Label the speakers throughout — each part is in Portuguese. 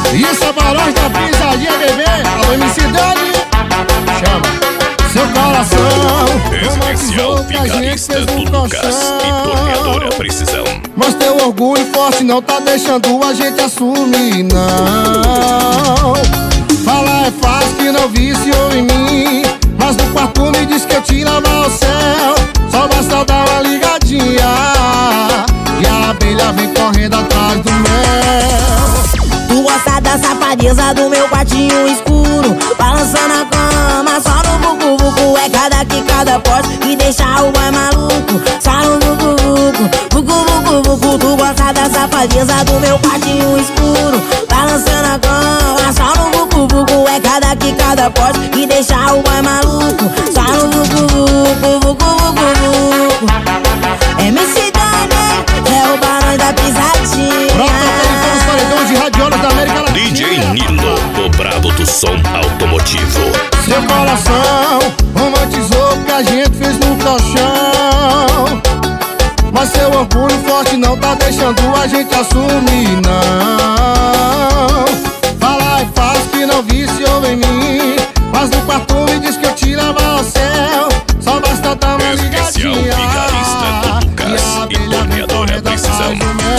Speaker 1: Isso é Barões da Pisadinha, bebê. Alô, MC Dani. Chama. Seu coração
Speaker 2: Especial vigarista do Lucas e torneadora Precisão.
Speaker 1: Mas teu orgulho forte não tá deixando a gente assumir, não. Falar é fácil que não viciou em mim, mas no quarto me disse que eu te lavo ao céu. Só basta dar uma ligadinha e a abelha vem correndo atrás do mel.
Speaker 3: Tu gosta da safadeza do meu quartinho escuro, balançando a cama só no vucu-vucu. É cada quicada forte que deixa o boy maluco, só no vucu-vucu, vucu-vucu-vucu. Tu gosta da safadeza do meu quartinho escuro, balançando a cama só no vucu-vucu. É cada quicada forte que deixa o boy maluco, só no vucu-vucu, vucu-vucu-vucu. MC Dani é o Barões da Pisadinha.
Speaker 1: Pronto, paredões de radiolas da América Latina.
Speaker 2: DJ Nilo, o brabo do som automotivo.
Speaker 1: Seu coração romantizou o que a gente fez no colchão, mas seu orgulho forte não tá deixando a gente assumir, não. Falar é fácil que não viciou em mim, mas no quarto me diz que eu te levo ao céu. Só basta dar uma
Speaker 2: Especial
Speaker 1: ligadinha
Speaker 2: vigarista do Lucas e torneadora Precisão.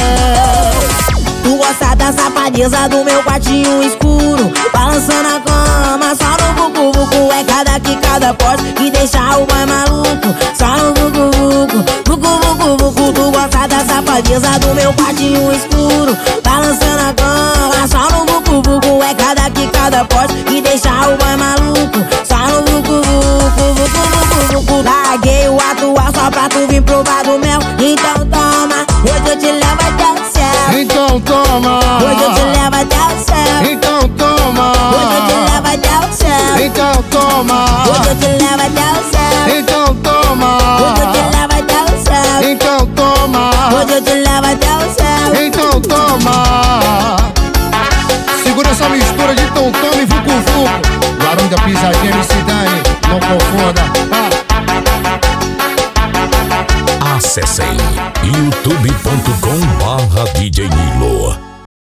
Speaker 3: Tu gosta da safadeza do meu quartinho escuro, balançando a cama só no vucu-vucu. É cada quicada forte que deixa o boy maluco, só no vucu-vucu, vucu-vucu-vucu. Tu gosta da safadeza do meu quartinho escuro, balançando a cama só no vucu-vucu. É cada quicada forte que deixa o boy maluco, só no vucu-vucu, vucu-vucu-vucu. Larguei o atual só pra tu vir provar do mel. Então toma, hoje eu te levo até o céu.
Speaker 1: Então toma,
Speaker 3: hoje eu te levo até o céu.
Speaker 1: então toma,
Speaker 3: hoje eu te levo até o céu.
Speaker 1: então toma,
Speaker 3: hoje eu te levo até o céu.
Speaker 1: então toma,
Speaker 3: hoje eu te levo até o céu.
Speaker 1: então toma,
Speaker 3: hoje eu te levo até o céu.
Speaker 1: então toma. Segura essa mistura de tom-tom e vucu-vucu. Barões da Pisadinha, MC Dani, não confunda.
Speaker 4: Acessem youtube.com/DJ Nilo.